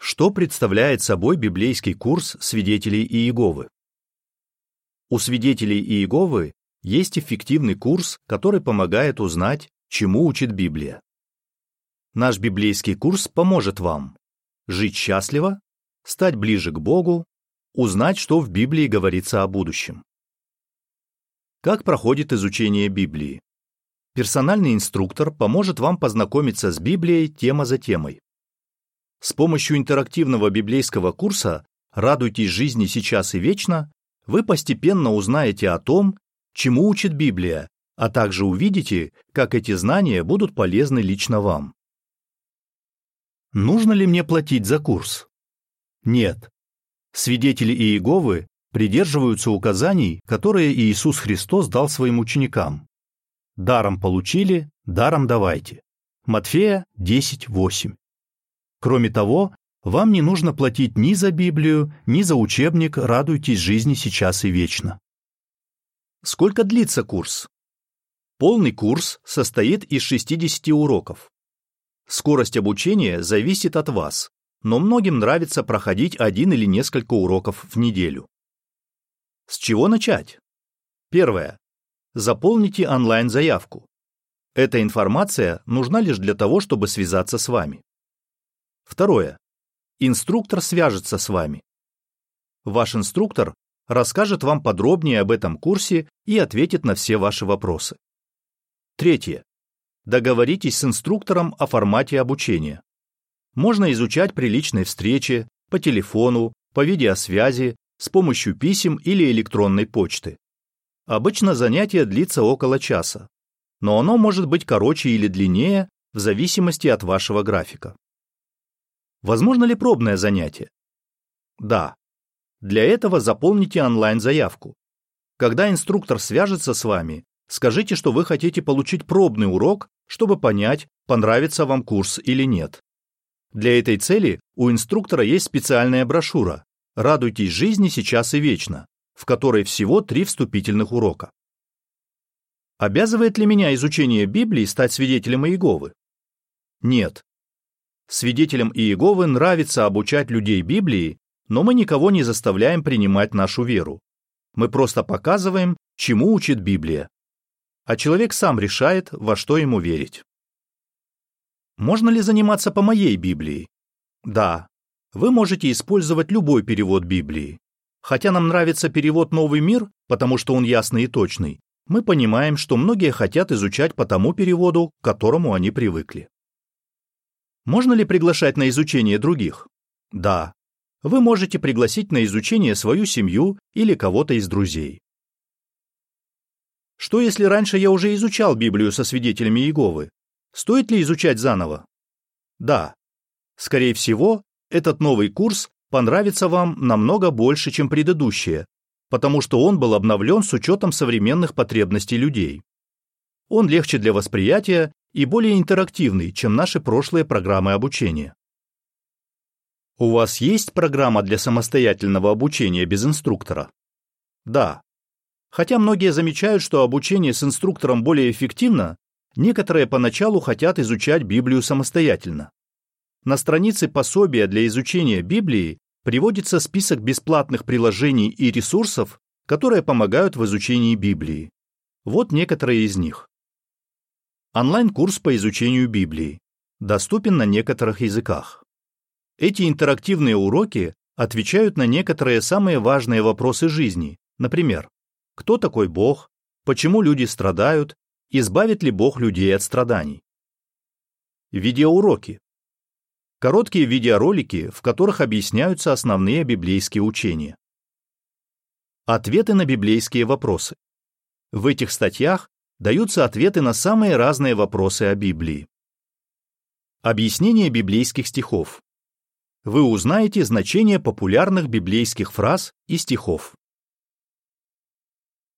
Что представляет собой библейский курс свидетелей Иеговы? У свидетелей Иеговы есть эффективный курс, который помогает узнать, чему учит Библия. Наш библейский курс поможет вам жить счастливо, стать ближе к Богу, узнать, что в Библии говорится о будущем. Как проходит изучение Библии? Персональный инструктор поможет вам познакомиться с Библией тема за темой. С помощью интерактивного библейского курса «Радуйтесь жизни сейчас и вечно» вы постепенно узнаете о том, чему учит Библия, а также увидите, как эти знания будут полезны лично вам. Нужно ли мне платить за курс? Нет. Свидетели Иеговы придерживаются указаний, которые Иисус Христос дал своим ученикам. «Даром получили, даром давайте». Матфея 10:8. Кроме того, вам не нужно платить ни за Библию, ни за учебник «Радуйтесь жизни сейчас и вечно». Сколько длится курс? Полный курс состоит из 60 уроков. Скорость обучения зависит от вас, но многим нравится проходить один или несколько уроков в неделю. С чего начать? Первое. Заполните онлайн-заявку. Эта информация нужна лишь для того, чтобы связаться с вами. Второе. Инструктор свяжется с вами. Ваш инструктор расскажет вам подробнее об этом курсе и ответит на все ваши вопросы. Третье. Договоритесь с инструктором о формате обучения. Можно изучать при личной встрече, по телефону, по видеосвязи, с помощью писем или электронной почты. Обычно занятие длится около часа, но оно может быть короче или длиннее в зависимости от вашего графика. Возможно ли пробное занятие? Да. Для этого заполните онлайн-заявку. Когда инструктор свяжется с вами, скажите, что вы хотите получить пробный урок, чтобы понять, понравится вам курс или нет. Для этой цели у инструктора есть специальная брошюра «Радуйтесь жизни сейчас и вечно», в которой всего 3 вступительных урока. Обязывает ли меня изучение Библии стать свидетелем Иеговы? Нет. Свидетелям Иеговы нравится обучать людей Библии, но мы никого не заставляем принимать нашу веру. Мы просто показываем, чему учит Библия. А человек сам решает, во что ему верить. Можно ли заниматься по моей Библии? Да. Вы можете использовать любой перевод Библии. Хотя нам нравится перевод «Новый мир», потому что он ясный и точный, мы понимаем, что многие хотят изучать по тому переводу, к которому они привыкли. Можно ли приглашать на изучение других? Да. Вы можете пригласить на изучение свою семью или кого-то из друзей. Что если раньше я уже изучал Библию со свидетелями Иеговы? Стоит ли изучать заново? Да. Скорее всего, этот новый курс понравится вам намного больше, чем предыдущие, потому что он был обновлен с учетом современных потребностей людей. Он легче для восприятия и более интерактивный, чем наши прошлые программы обучения. У вас есть программа для самостоятельного обучения без инструктора? Да. Хотя многие замечают, что обучение с инструктором более эффективно, некоторые поначалу хотят изучать Библию самостоятельно. На странице пособия для изучения Библии приводится список бесплатных приложений и ресурсов, которые помогают в изучении Библии. Вот некоторые из них. Онлайн-курс по изучению Библии. Доступен на некоторых языках. Эти интерактивные уроки отвечают на некоторые самые важные вопросы жизни. Например, кто такой Бог, почему люди страдают, избавит ли Бог людей от страданий. Видеоуроки. Короткие видеоролики, в которых объясняются основные библейские учения. Ответы на библейские вопросы. В этих статьях даются ответы на самые разные вопросы о Библии. Объяснение библейских стихов. Вы узнаете значение популярных библейских фраз и стихов.